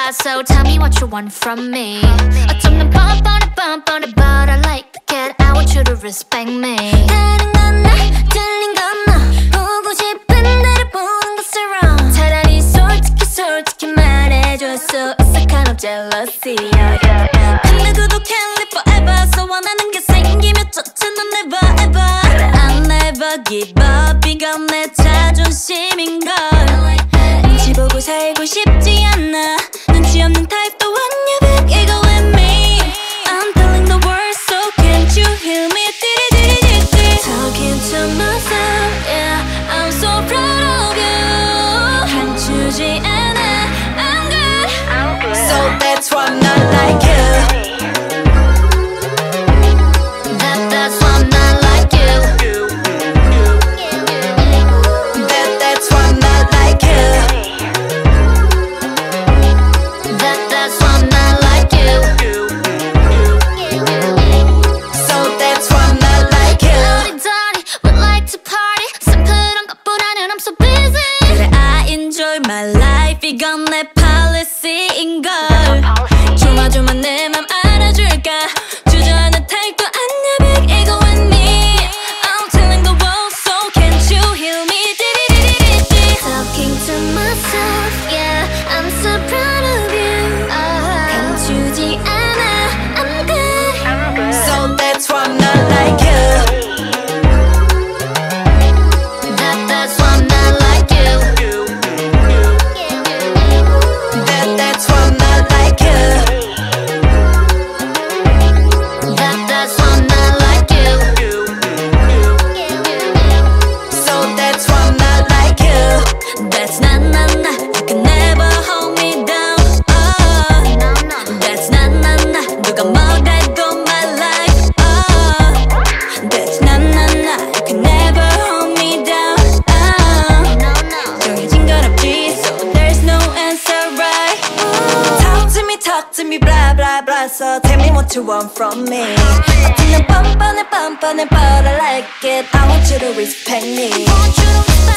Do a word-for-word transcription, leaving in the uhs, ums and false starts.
got, so tell me what you want from me. 어쩌면 bump on it, bump on it, but I like it. I want you to respect me. 다른 건 나, 틀린 건 너. 보고 싶은 대로 보는 것은 wrong. 차라리 솔직히 솔직히 말해줬어. It's a kind of jealousy. 근데 구독해 live forever. So 원하는 게 생기면 쫓아는 never ever. I'll never give up. 이건 내 자존심인걸. 눈치 보고 살고 싶지 않아. 눈치 없는 타입도 왔냐 back 이거 with me. I'm telling the world so can't you hear me? 띠리디리디디. Talking to myself yeah I'm so proud of you. 감추지 않아 I'm good, I'm good. So that's why I'm not like you. That, that's why I'm not like you. That, that's why I'm not like you. That, that's why I'm not like you. So that's why I'm not like you. 어리더리 would like to party. 심플한 것보다는 I'm so busy. 그래 I enjoy my life. 이건 내 policy인걸. 조마조마 내 맘 알아줄까. 주저하는 타입도 아니야 big ego with me. I'm telling the world so can't you hear me? 띠리리리리리. Talking to myself yeah I'm so proud of you. 감추지 않아 I'm good. So that's why I'm not like you. That, that's why I'm not like you. That, that's why I'm not like you. That, that's why I'm not like you. So that's why I'm not like you. That's not, not, not. You can never hold me down. Oh, no, no. That's not, not, not. 누가 뭐래도 my life. Oh, that's not, not, not. You can never hold me down. Oh, no, no. 정해진 건 없지, so there's no answer right. Oh. Talk to me, talk to me, blah blah blah. So tell me what you want from me. 어쩌면 뻔뻔해 뻔뻔해 but I like it. I want you to respect me. Want you to